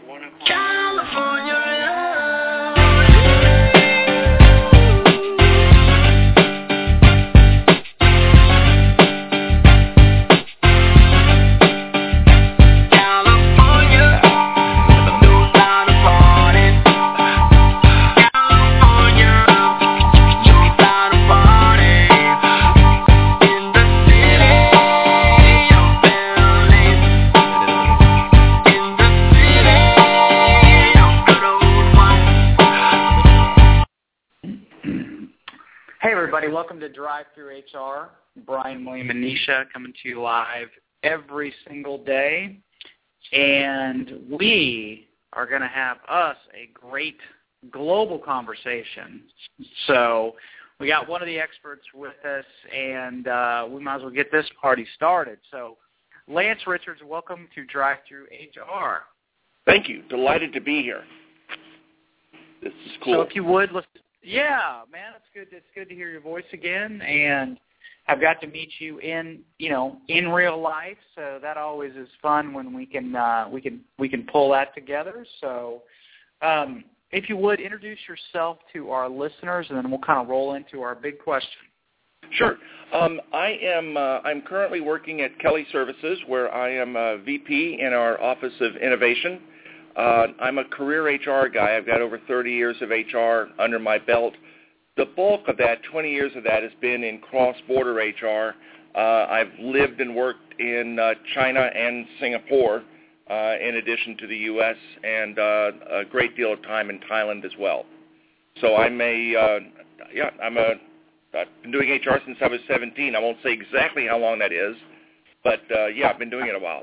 Welcome to Drive Through HR. Brian, William, and Nisha coming to you live every single day. And we are going to have a great global conversation. So we got one of the experts with us, and we might as well get this party started. So Lance Richards, welcome to Drive Through HR. Thank you. Delighted to be here. This is cool. So if you would, yeah, man, it's good. It's good to hear your voice again, and I've got to meet you in real life. So that always is fun when we can pull that together. So, if you would introduce yourself to our listeners, and then we'll kind of roll into our big question. Sure. I'm currently working at Kelly Services, where I am a VP in our Office of Innovation. I'm a career HR guy. I've got over 30 years of HR under my belt. The bulk of that, 20 years of that, has been in cross-border HR. I've lived and worked in China and Singapore, in addition to the U.S., and a great deal of time in Thailand as well. So I've been doing HR since I was 17. I won't say exactly how long that is, but I've been doing it a while.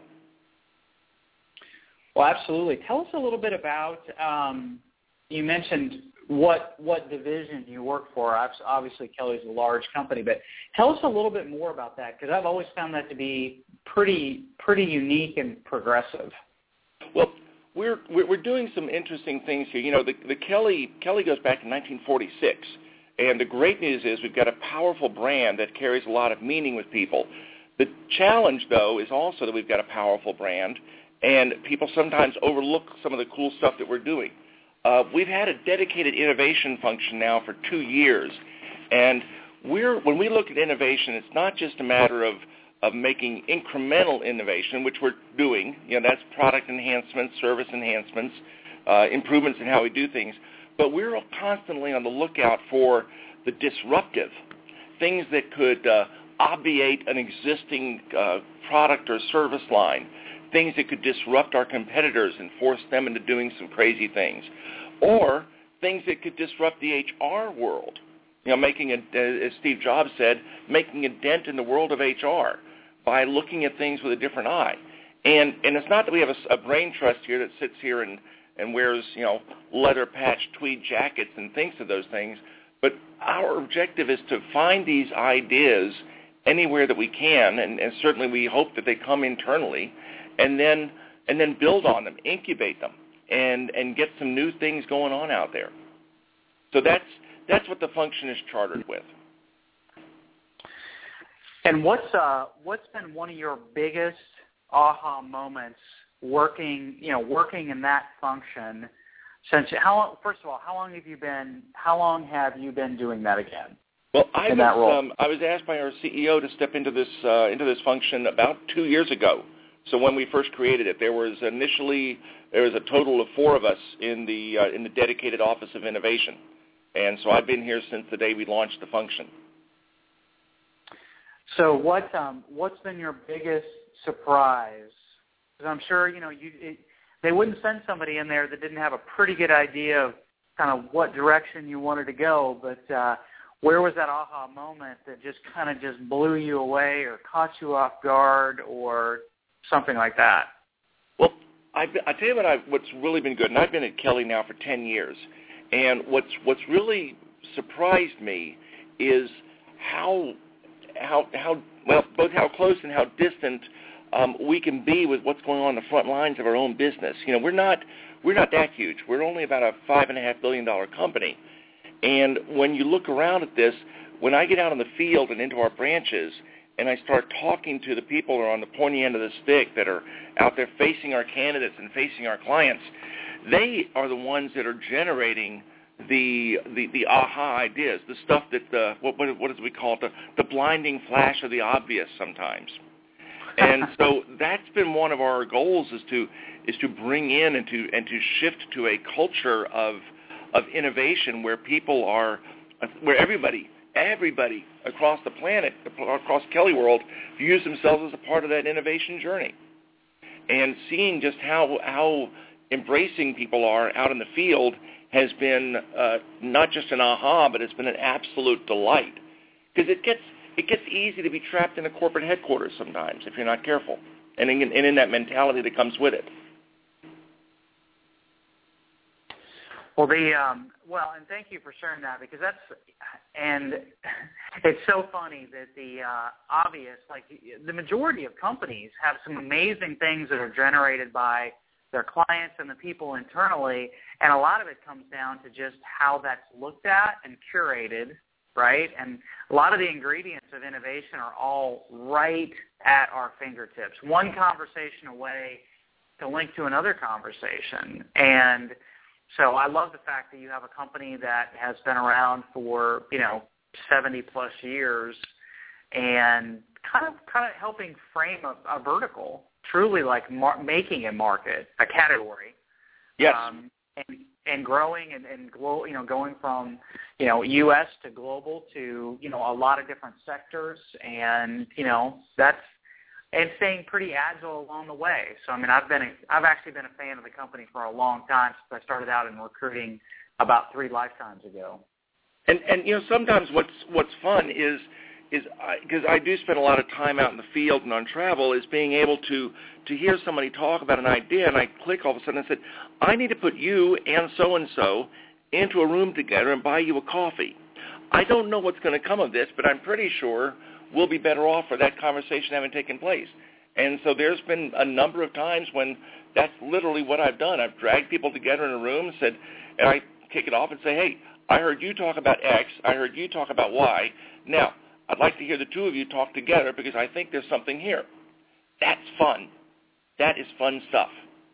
Well, absolutely. Tell us a little bit about, you mentioned what division you work for. Obviously, Kelly's a large company, but tell us a little bit more about that, because I've always found that to be pretty unique and progressive. Well, we're doing some interesting things here. You know, the Kelly goes back in 1946, and the great news is we've got a powerful brand that carries a lot of meaning with people. The challenge, though, is also that we've got a powerful brand, and people sometimes overlook some of the cool stuff that we're doing. We've had a dedicated innovation function now for 2 years, and when we look at innovation, it's not just a matter of making incremental innovation, which we're doing. You know, that's product enhancements, service enhancements, improvements in how we do things. But we're constantly on the lookout for the disruptive, things that could obviate an existing product or service line, things that could disrupt our competitors and force them into doing some crazy things, or things that could disrupt the HR world. You know, as Steve Jobs said, making a dent in the world of HR by looking at things with a different eye. And it's not that we have a brain trust here that sits here and wears, leather-patched tweed jackets and thinks of those things, but our objective is to find these ideas anywhere that we can, and certainly we hope that they come internally, and then build on them, incubate them, and get some new things going on out there. So that's what the function is chartered with. And what's been one of your biggest aha moments working in that function since first of all, how long have you been doing that again? Well, I was asked by our CEO to step into this function about 2 years ago. So when we first created it, there was a total of 4 of us in the dedicated Office of Innovation, and so I've been here since the day we launched the function. So what's been your biggest surprise? Because I'm sure they wouldn't send somebody in there that didn't have a pretty good idea of kind of what direction you wanted to go, but where was that aha moment that just blew you away or caught you off guard or something like that? Well, I tell you what's really been good, and I've been at Kelly now for 10 years, and what's really surprised me is both how close and how distant we can be with what's going on in the front lines of our own business. We're not that huge. We're only about a $5.5 billion company, and when you look around at this, when I get out in the field and into our branches, and I start talking to the people who are on the pointy end of the stick that are out there facing our candidates and facing our clients, they are the ones that are generating the aha ideas, the stuff that what is we call it, the blinding flash of the obvious sometimes. And so that's been one of our goals is to bring in and to shift to a culture of innovation where people are, where everybody across the planet, across Kelly World, views themselves as a part of that innovation journey. And seeing just how embracing people are out in the field has been not just an aha, but it's been an absolute delight. Because it gets easy to be trapped in a corporate headquarters sometimes if you're not careful, and in that mentality that comes with it. Well, and thank you for sharing that, because and it's so funny that the obvious, like the majority of companies have some amazing things that are generated by their clients and the people internally, and a lot of it comes down to just how that's looked at and curated, right? And a lot of the ingredients of innovation are all right at our fingertips, one conversation away to link to another conversation. And so I love the fact that you have a company that has been around for, 70-plus years and kind of helping frame a vertical, truly like making a market, a category. Yes. And growing and going from, U.S. to global to, a lot of different sectors, and, and staying pretty agile along the way. So, I mean, I've actually been a fan of the company for a long time since I started out in recruiting about 3 lifetimes ago. And sometimes what's fun is because I do spend a lot of time out in the field and on travel, is being able to hear somebody talk about an idea, and I click all of a sudden and said, I need to put you and so into a room together and buy you a coffee. I don't know what's going to come of this, but I'm pretty sure we'll be better off for that conversation having taken place. And so there's been a number of times when that's literally what I've done. I've dragged people together in a room and I kick it off and say, hey, I heard you talk about X, I heard you talk about Y. Now, I'd like to hear the two of you talk together because I think there's something here. That's fun. That is fun stuff.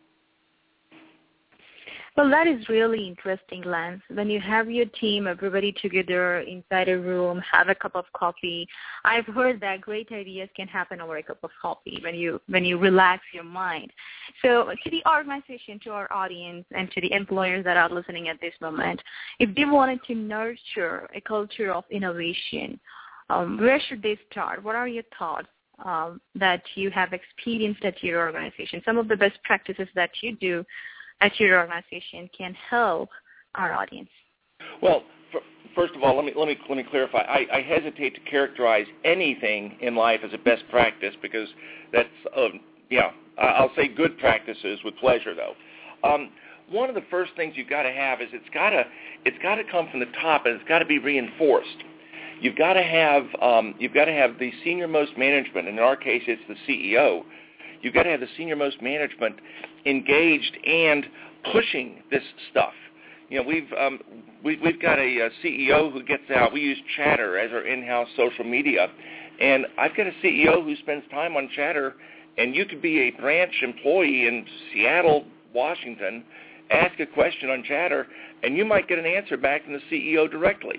Well, that is really interesting, Lance. When you have your team, everybody together inside a room, have a cup of coffee. I've heard that great ideas can happen over a cup of coffee when you relax your mind. So to the organization, to our audience, and to the employers that are listening at this moment, if they wanted to nurture a culture of innovation, where should they start? What are your thoughts that you have experienced at your organization? Some of the best practices that you do at your organization can help our audience. Well, first of all, let me clarify. I hesitate to characterize anything in life as a best practice because that's I'll say good practices with pleasure though. One of the first things you've got to have is it's got to come from the top, and it's got to be reinforced. You've got to have the senior-most management. In our case, it's the CEO. You've got to have the senior-most management engaged and pushing this stuff. We've got a CEO who gets out. We use Chatter as our in-house social media, and I've got a CEO who spends time on Chatter. And you could be a branch employee in Seattle, Washington, ask a question on Chatter, and you might get an answer back from the CEO directly.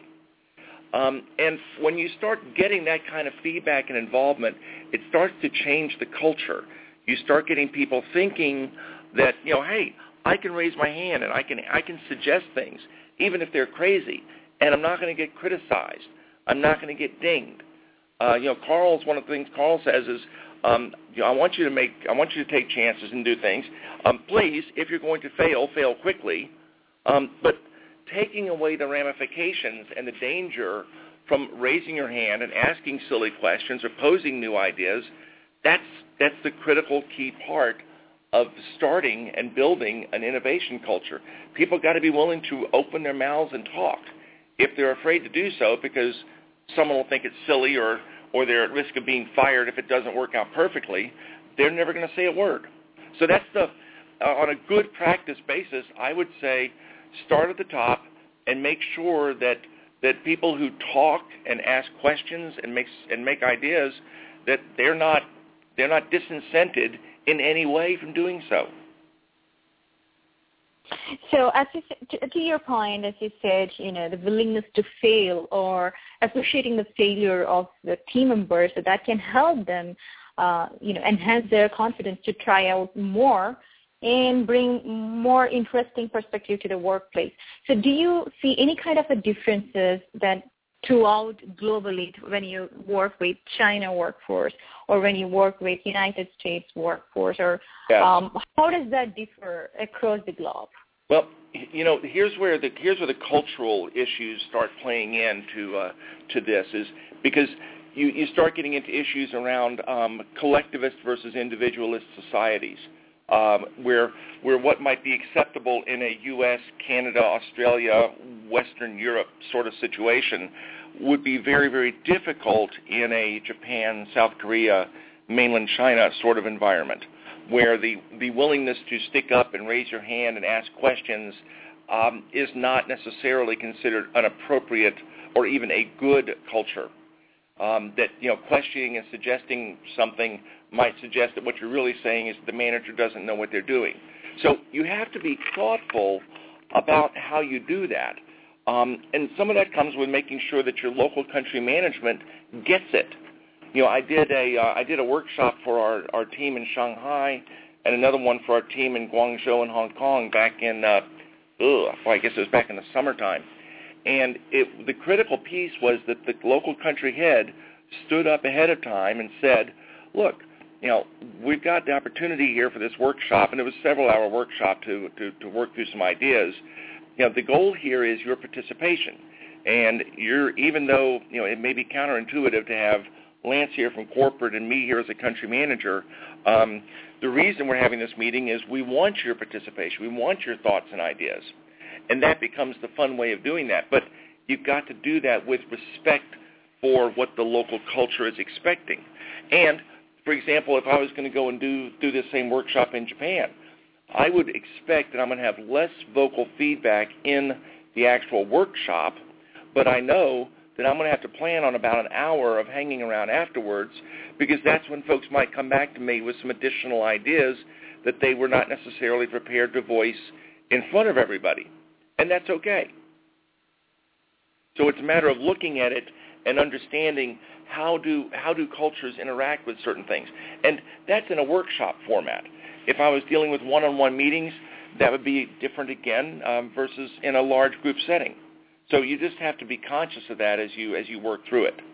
And when you start getting that kind of feedback and involvement, it starts to change the culture. You start getting people thinking that, hey, I can raise my hand and I can suggest things, even if they're crazy, and I'm not going to get criticized. I'm not going to get dinged. Carl's one of the things Carl says is, I want you to take chances and do things. Please, if you're going to fail quickly. But taking away the ramifications and the danger from raising your hand and asking silly questions or posing new ideas, that's the critical key part of starting and building an innovation culture. People got to be willing to open their mouths and talk. If they're afraid to do so because someone will think it's silly or they're at risk of being fired if it doesn't work out perfectly, they're never going to say a word. So that's on a good practice basis, I would say start at the top and make sure that people who talk and ask questions and make ideas that they're not disincented in any way from doing so. So, as you said, to your point, as you said, the willingness to fail or appreciating the failure of the team members, so that can help them, enhance their confidence to try out more and bring more interesting perspective to the workplace. So, do you see any kind of a differences that throughout globally when you work with China workforce or when you work with United States workforce, or yes. How does that differ across the globe? Well, here's where the cultural issues start playing into to this, is because you start getting into issues around collectivist versus individualist societies, where what might be acceptable in a U.S., Canada, Australia, Western Europe sort of situation would be very, very difficult in a Japan, South Korea, mainland China sort of environment, where the willingness to stick up and raise your hand and ask questions is not necessarily considered an appropriate or even a good culture. That questioning and suggesting something might suggest that what you're really saying is the manager doesn't know what they're doing. So you have to be thoughtful about how you do that. And some of that comes with making sure that your local country management gets it. I did a workshop for our team in Shanghai and another one for our team in Guangzhou and Hong Kong back in, I guess it was back in the summertime. And the critical piece was that the local country head stood up ahead of time and said, look, we've got the opportunity here for this workshop, and it was a several-hour workshop to work through some ideas. The goal here is your participation. And even though, it may be counterintuitive to have Lance here from corporate and me here as a country manager, the reason we're having this meeting is we want your participation. We want your thoughts and ideas. And that becomes the fun way of doing that. But you've got to do that with respect for what the local culture is expecting. And, for example, if I was going to go and do this same workshop in Japan, I would expect that I'm going to have less vocal feedback in the actual workshop, but I know that I'm going to have to plan on about an hour of hanging around afterwards, because that's when folks might come back to me with some additional ideas that they were not necessarily prepared to voice in front of everybody. And that's okay. So it's a matter of looking at it and understanding how do cultures interact with certain things. And that's in a workshop format. If I was dealing with one-on-one meetings, that would be different again versus in a large group setting. So you just have to be conscious of that as you work through it.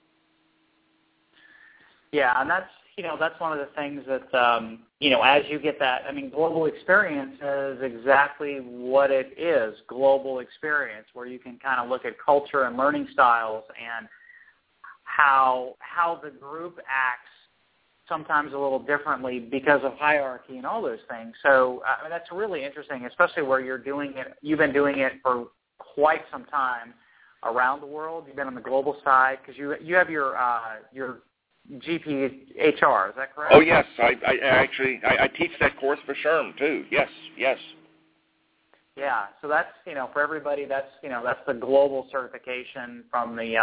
Yeah, and that's one of the things that as you get that, global experience is exactly what it is, global experience, where you can kind of look at culture and learning styles and how the group acts sometimes a little differently because of hierarchy and all those things. So that's really interesting, especially where you're doing it. You've been doing it for quite some time around the world. You've been on the global side because you have your GP HR. Is that correct? Oh yes, I actually teach that course for SHRM too. Yes. Yeah, so that's for everybody. That's the global certification from the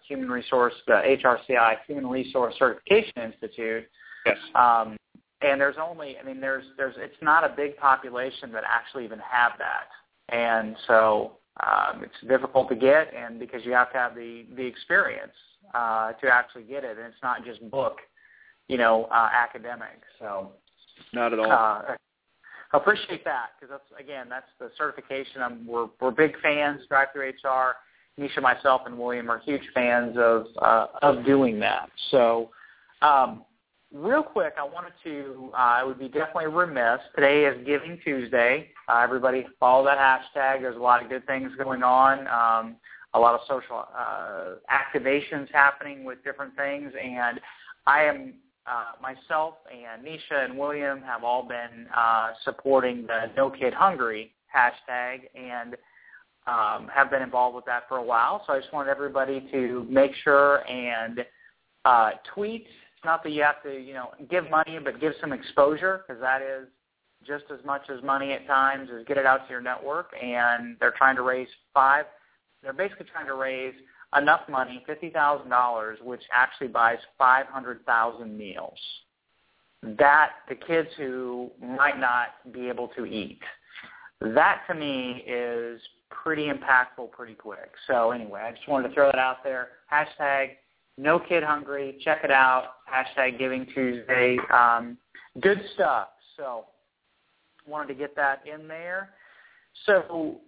HRCI Human Resource Certification Institute. Yes. And there's only it's not a big population that actually even have that, and so it's difficult to get, and because you have to have the experience to actually get it, and it's not just book, academic. So not at all. I appreciate that because that's the certification. We're big fans. Drive-Thru HR, Nisha, myself, and William are huge fans of doing that. So, real quick, I would be definitely remiss. Today is Giving Tuesday. Everybody follow that hashtag. There's a lot of good things going on. A lot of social activations happening with different things, and I am. Myself and Nisha and William have all been supporting the No Kid Hungry hashtag and have been involved with that for a while. So I just want everybody to make sure and tweet. It's not that you have to, give money, but give some exposure, because that is just as much as money at times, is get it out to your network. And they're trying to raise they're basically trying to raise enough money, $50,000, which actually buys 500,000 meals. That the kids who might not be able to eat. That to me is pretty impactful pretty quick. So anyway, I just wanted to throw that out there. Hashtag No Kid Hungry. Check it out. Hashtag Giving Tuesday. Good stuff. So wanted to get that in there. So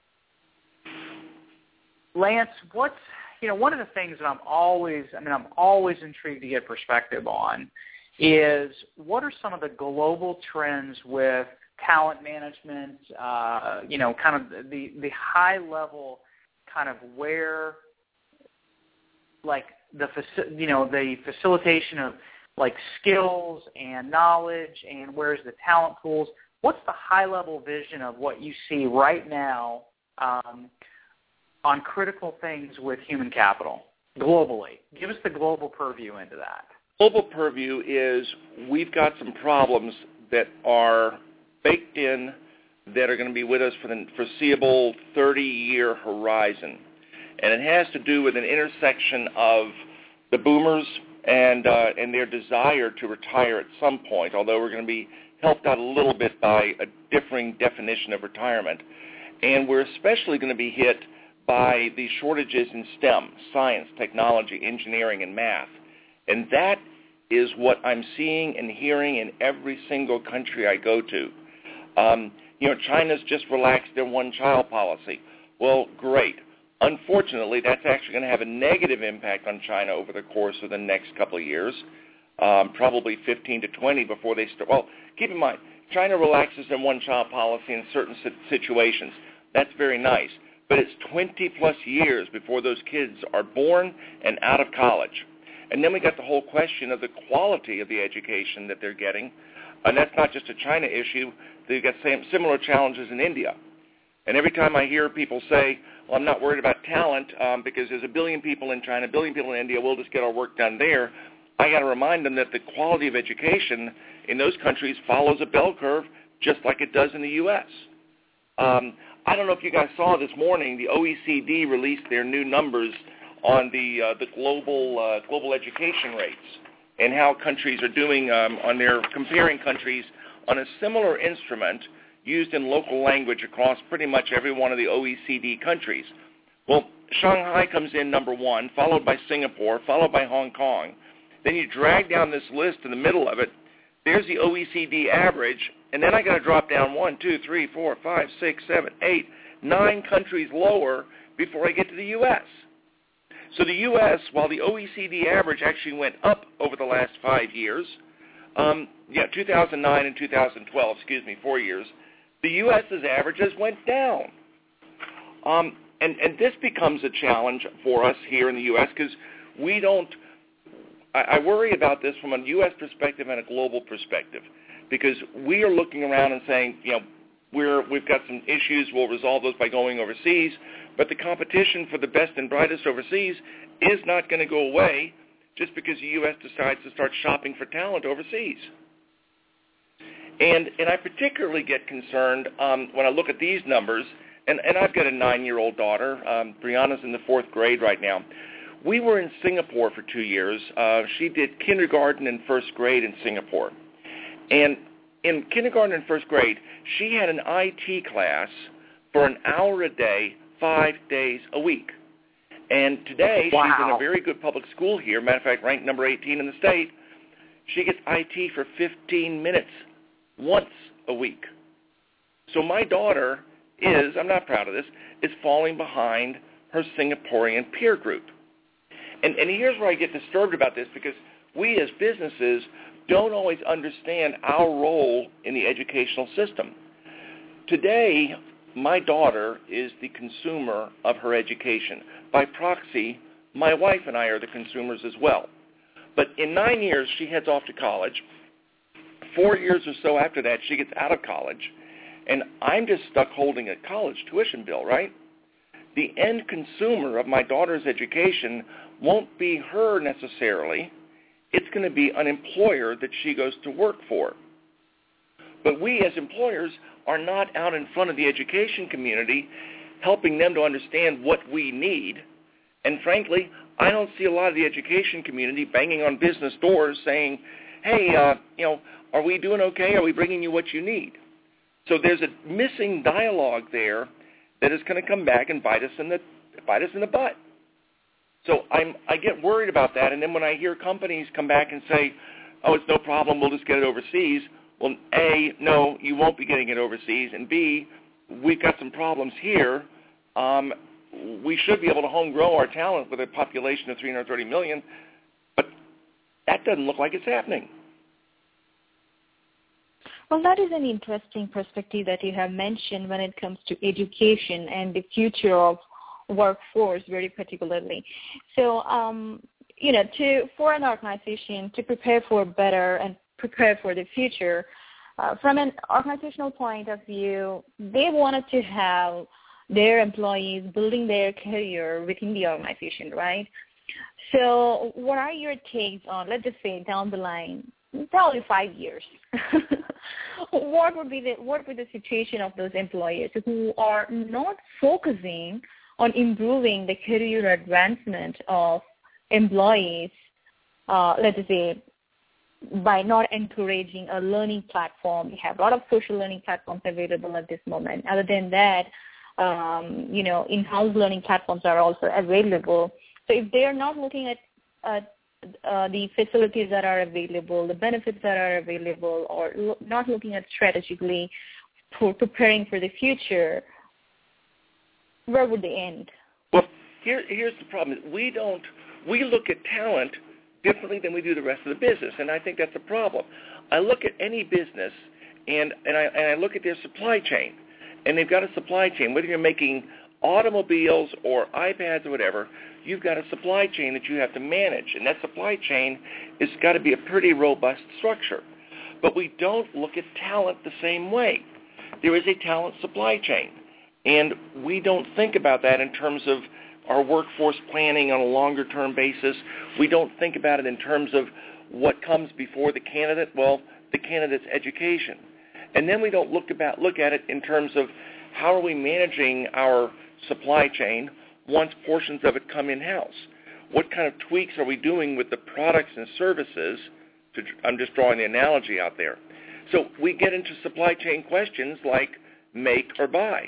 Lance, what's, one of the things that I'm always intrigued to get perspective on is what are some of the global trends with talent management, kind of the high level kind of where, like the facilitation of like skills and knowledge and where's the talent pools. What's the high level vision of what you see right now on critical things with human capital globally? Give us the global purview into that. Global purview is we've got some problems that are baked in that are going to be with us for the foreseeable 30-year horizon. And it has to do with an intersection of the boomers and their desire to retire at some point, although we're going to be helped out a little bit by a differing definition of retirement. And we're especially going to be hit by the shortages in STEM, science, technology, engineering, and math. And that is what I'm seeing and hearing in every single country I go to. China's just relaxed their one-child policy. Well, great. Unfortunately, that's actually going to have a negative impact on China over the course of the next couple of years, probably 15 to 20 before they start. Well, keep in mind, China relaxes their one-child policy in certain situations. That's very nice. But it's 20-plus years before those kids are born and out of college. And then we got the whole question of the quality of the education that they're getting. And that's not just a China issue. They've got similar challenges in India. And every time I hear people say, well, I'm not worried about talent because there's 1 billion people in China, 1 billion people in India, we'll just get our work done there, I got to remind them that the quality of education in those countries follows a bell curve just like it does in the U.S. I don't know if you guys saw this morning, the OECD released their new numbers on the global education rates and how countries are doing on their comparing countries on a similar instrument used in local language across pretty much every one of the OECD countries. Well, Shanghai comes in number 1, followed by Singapore, followed by Hong Kong. Then you drag down this list in the middle of it. There's the OECD average, and then I got to drop down 1, 2, 3, 4, 5, 6, 7, 8, 9 countries lower before I get to the U.S. So the U.S., while the OECD average actually went up over the last 5 years, 2009 and 2012, 4 years, the U.S.'s averages went down. And this becomes a challenge for us here in the U.S. because we don't, I worry about this from a U.S. perspective and a global perspective because we are looking around and saying, we've got some issues, we'll resolve those by going overseas, but the competition for the best and brightest overseas is not going to go away just because the U.S. decides to start shopping for talent overseas. And I particularly get concerned when I look at these numbers, and I've got a 9-year-old daughter. Brianna's in the 4th grade right now. We were in Singapore for 2 years. She did kindergarten and 1st grade in Singapore. And in kindergarten and 1st grade, she had an IT class for an hour a day, 5 days a week. And today, wow. She's in a very good public school here, matter of fact, ranked number 18 in the state. She gets IT for 15 minutes once a week. So my daughter is, I'm not proud of this, is falling behind her Singaporean peer group. And here's where I get disturbed about this because we as businesses don't always understand our role in the educational system. Today, my daughter is the consumer of her education. By proxy, my wife and I are the consumers as well. But in 9 years, she heads off to college. 4 years or so after that, she gets out of college. And I'm just stuck holding a college tuition bill, right? The end consumer of my daughter's education won't be her necessarily. It's going to be an employer that she goes to work for. But we as employers are not out in front of the education community helping them to understand what we need And frankly, I don't see a lot of the education community banging on business doors saying, hey, are we doing okay? Are we bringing you what you need? So there's a missing dialogue there that is going to come back and bite us in the butt. So I get worried about that, and then when I hear companies come back and say, oh, it's no problem, we'll just get it overseas, well, A, no, you won't be getting it overseas, and B, we've got some problems here. We should be able to home grow our talent with a population of 330 million, but that doesn't look like it's happening. Well, that is an interesting perspective that you have mentioned when it comes to education and the future of workforce very particularly. So, for an organization to prepare for better and prepare for the future, from an organizational point of view, they wanted to have their employees building their career within the organization, right? So what are your takes on, let's just say down the line, probably 5 years, what would be the situation of those employees who are not focusing on improving the career advancement of employees, let's just say, by not encouraging a learning platform? We have a lot of social learning platforms available at this moment. Other than that, in-house learning platforms are also available. So if they are not looking at the facilities that are available, the benefits that are available, or not looking at strategically for preparing for the future, where would they end? Well, here's the problem. We look at talent differently than we do the rest of the business, and I think that's a problem. I look at any business, and I look at their supply chain, and they've got a supply chain. Whether you're making automobiles or iPads or whatever, you've got a supply chain that you have to manage, and that supply chain has got to be a pretty robust structure. But we don't look at talent the same way. There is a talent supply chain, and we don't think about that in terms of our workforce planning on a longer-term basis. We don't think about it in terms of what comes before the candidate, well, the candidate's education. And then we don't look at it in terms of how are we managing our supply chain once portions of it come in-house. What kind of tweaks are we doing with the products and services? I'm just drawing the analogy out there. So we get into supply chain questions like make or buy.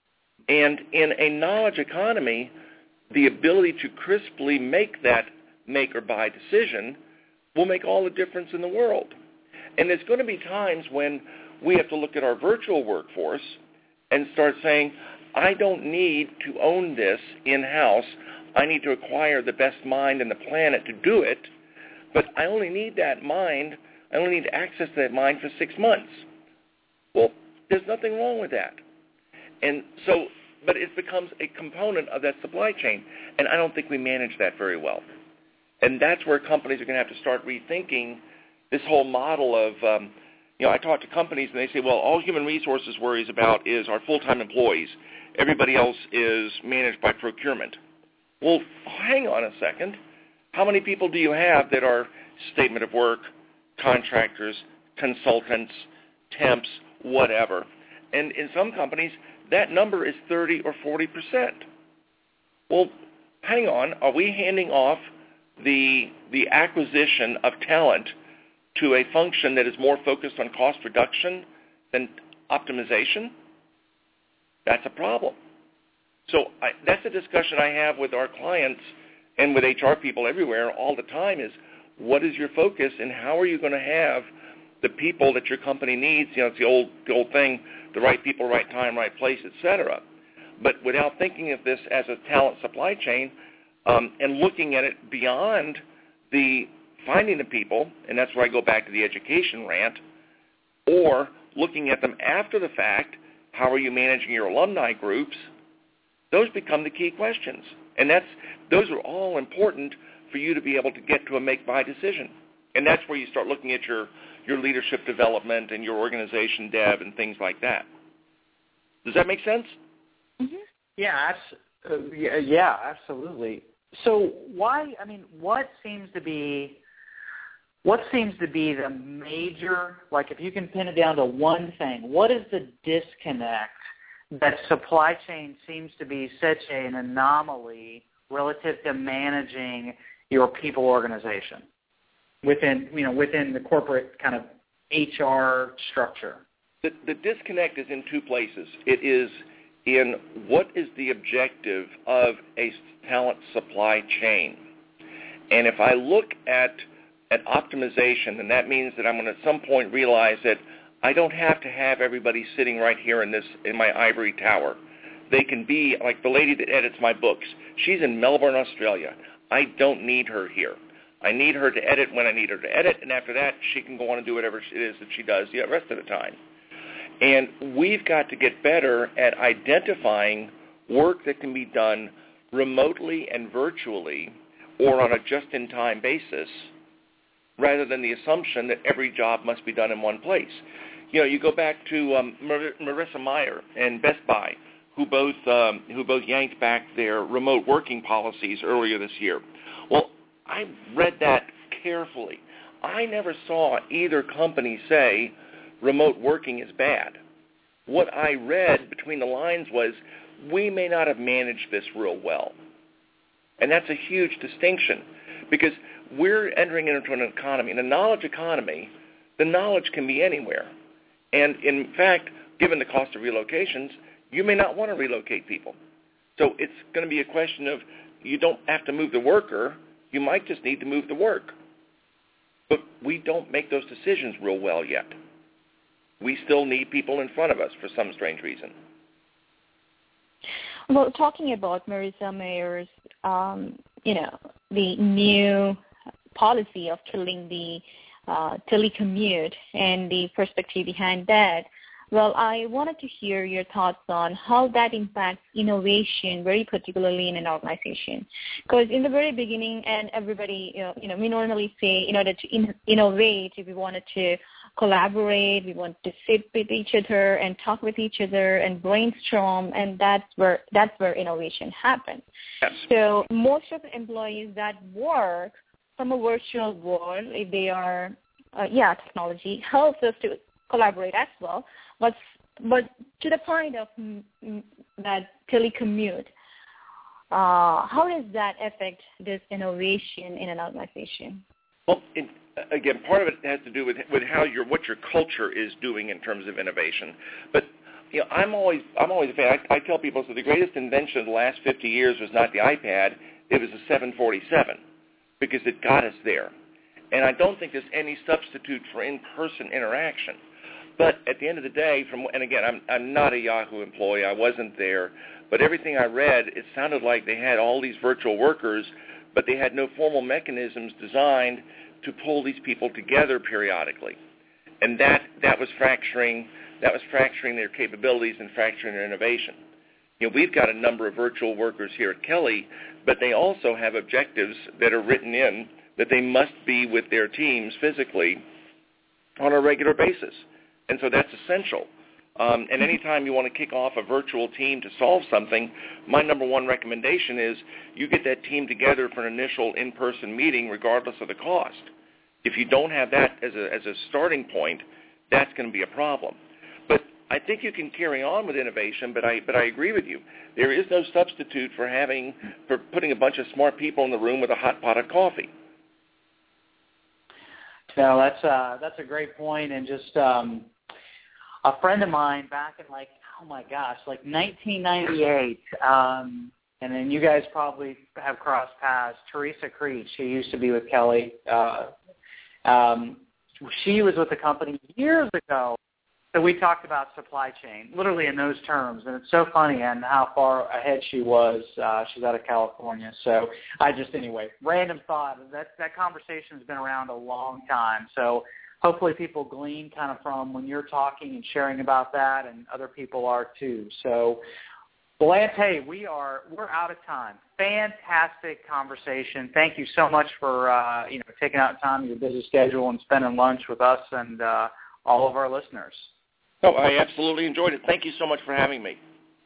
And in a knowledge economy, the ability to crisply make that make or buy decision will make all the difference in the world. And there's going to be times when we have to look at our virtual workforce and start saying, I don't need to own this in-house. I need to acquire the best mind on the planet to do it, but I only need that mind, I only need access to that mind for 6 months. Well, there's nothing wrong with that. And so, but it becomes a component of that supply chain, and I don't think we manage that very well. And that's where companies are going to have to start rethinking this whole model of, I talk to companies and they say, well, all human resources worries about is our full-time employees. Everybody else is managed by procurement. Well, hang on a second. How many people do you have that are statement of work, contractors, consultants, temps, whatever? And in some companies, that number is 30 or 40%. Well, hang on. Are we handing off the acquisition of talent to a function that is more focused on cost reduction than optimization? That's a problem. So that's a discussion I have with our clients and with HR people everywhere all the time is, what is your focus and how are you going to have the people that your company needs? It's the old thing, the right people, right time, right place, et cetera. But without thinking of this as a talent supply chain and looking at it beyond the finding the people, and that's where I go back to the education rant, or looking at them after the fact, how are you managing your alumni groups? Those become the key questions. And those are all important for you to be able to get to a make-buy decision. And that's where you start looking at your leadership development and your organization dev and things like that. Does that make sense? Mm-hmm. Yeah, absolutely. So what seems to be the major, like if you can pin it down to one thing, what is the disconnect that supply chain seems to be such an anomaly relative to managing your people organization within the corporate kind of HR structure? The disconnect is in two places. It is in what is the objective of a talent supply chain. And if I look at optimization, then that means that I'm going to at some point realize that I don't have to have everybody sitting right here in my ivory tower. They can be like the lady that edits my books. She's in Melbourne, Australia. I don't need her here. I need her to edit when I need her to edit, and after that, she can go on and do whatever it is that she does the rest of the time. And we've got to get better at identifying work that can be done remotely and virtually or on a just-in-time basis, rather than the assumption that every job must be done in one place. You go back to Marissa Mayer and Best Buy, who both yanked back their remote working policies earlier this year. Well, I read that carefully. I never saw either company say remote working is bad. What I read between the lines was, we may not have managed this real well. And that's a huge distinction, because we're entering into an economy, in a knowledge economy, the knowledge can be anywhere. And in fact, given the cost of relocations, you may not want to relocate people. So it's going to be a question of, you don't have to move the worker, you might just need to move the work. But we don't make those decisions real well yet. We still need people in front of us for some strange reason. Well, talking about Marissa Mayer's, the new policy of killing the telecommute and the perspective behind that, well, I wanted to hear your thoughts on how that impacts innovation, very particularly in an organization. Because in the very beginning, and everybody, we normally say, in order to innovate, we wanted to collaborate, we want to sit with each other and talk with each other and brainstorm, and that's where innovation happens. Yes. So most of the employees that work from a virtual world, if they are, technology helps us to collaborate as well. But to the point of that telecommute, how does that affect this innovation in an organization? Well, again, part of it has to do with what your culture is doing in terms of innovation. But I'm always a fan. I tell people that the greatest invention of the last 50 years was not the iPad; it was the 747, because it got us there. And I don't think there's any substitute for in-person interaction. But at the end of the day, and again, I'm not a Yahoo employee. I wasn't there. But everything I read, it sounded like they had all these virtual workers, but they had no formal mechanisms designed to pull these people together periodically. And that was fracturing their capabilities and fracturing their innovation. We've got a number of virtual workers here at Kelly, but they also have objectives that are written in that they must be with their teams physically on a regular basis. And so that's essential. And anytime you want to kick off a virtual team to solve something, my number one recommendation is you get that team together for an initial in-person meeting regardless of the cost. If you don't have that as a starting point, that's going to be a problem. But I think you can carry on with innovation, but I agree with you. There is no substitute for putting a bunch of smart people in the room with a hot pot of coffee. No, that's a great point, and just a friend of mine back in 1998, and then you guys probably have crossed paths. Teresa Creech, she used to be with Kelly. She was with the company years ago. So we talked about supply chain, literally in those terms, and it's so funny and how far ahead she was. She's out of California. So random thought. That conversation's been around a long time. So hopefully people glean kind of from when you're talking and sharing about that, and other people are too. So, Lance, hey, we're out of time. Fantastic conversation. Thank you so much for taking out time in your busy schedule and spending lunch with us and all of our listeners. Oh, I absolutely enjoyed it. Thank you so much for having me.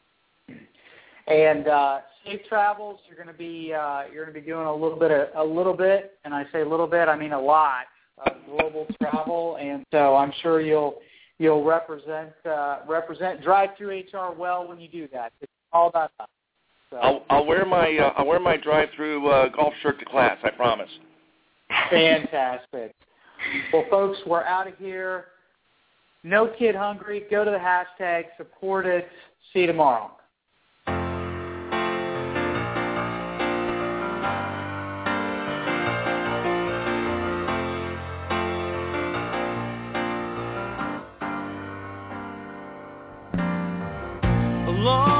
And safe travels. You're going to be doing a little bit, and I say a little bit, I mean a lot of global travel, and so I'm sure you'll represent Drive Through HR well when you do that. It's all about us. So. I'll wear my drive-through golf shirt to class. I promise. Fantastic. Well, folks, we're out of here. No Kid Hungry. Go to the hashtag. Support it. See you tomorrow. Lord.